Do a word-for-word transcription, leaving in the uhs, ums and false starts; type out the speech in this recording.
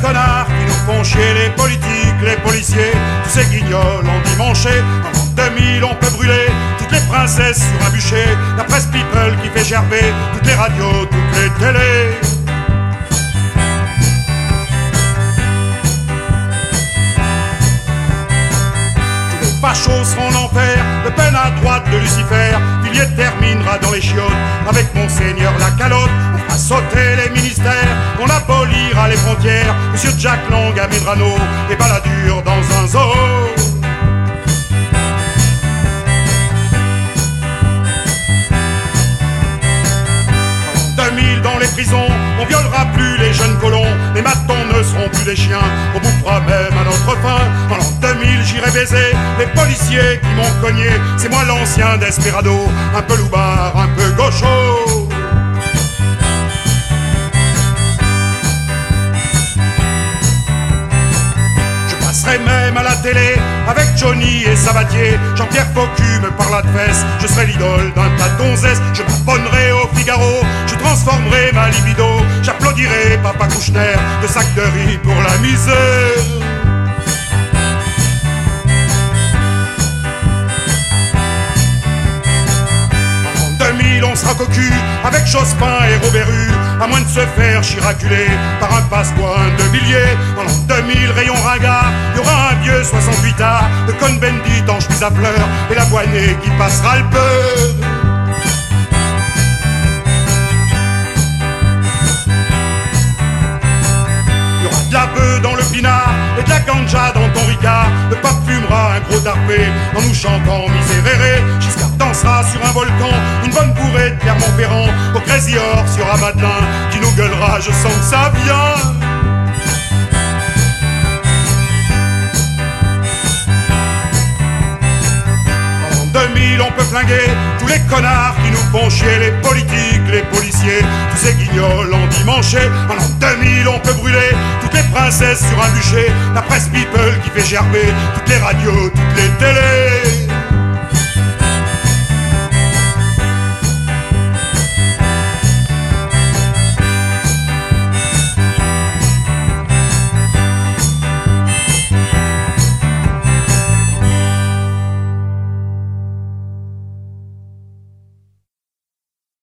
connards qui nous font chier, les politiques, les policiers, tous ces guignols endimanchés. En l'an deux mille on peut brûler toutes les princesses sur un bûcher, la presse people qui fait gerber toutes les radios, toutes les télés. Fachos seront en enfer, Le Pen à droite de Lucifer, Villiers terminera dans les chiottes avec Monseigneur la calotte. On fera sauter les ministères, on abolira les frontières, Monsieur Jack Lang à Medrano et Balladur dans un zoo. deux mille dans les prisons, on violera plus les jeunes colons, les matons ne seront plus des chiens, on bouffera même à notre faim. En l'an deux mille j'irai baiser les policiers qui m'ont cogné, c'est moi l'ancien Desperado, un peu loupard, un peu gaucho. Même à la télé avec Johnny et Sabatier, Jean-Pierre Faucu me parla de fesses, je serai l'idole d'un tas de donzesses, je m'abonnerai au Figaro, je transformerai ma libido, j'applaudirai Papa Kouchner de sac de riz pour la misère. On sera cocu avec Jospin et Robert-Rue, à moins de se faire chiraculer par un passe-pointe de Villiers. En l'an deux mille, rayon ringard, il y aura un vieux soixante-huit A de Cohn-Bendit en chemise à fleurs et la Boinée qui passera le beurre. De la bœuf dans le pinard et de la ganja dans ton ricard. Le pape fumera un gros tarpé en nous chantant Miserere. Giscard dansera sur un volcan, une bonne bourrée de Clermont-Ferrand. Au Crazy Horse, il y aura Madelin qui nous gueulera, je sens que ça vient. deux mille on peut flinguer tous les connards qui nous font chier, les politiques, les policiers, tous ces guignols endimanchés. En l'an deux mille on peut brûler toutes les princesses sur un bûcher, la presse people qui fait gerber toutes les radios, toutes les télés.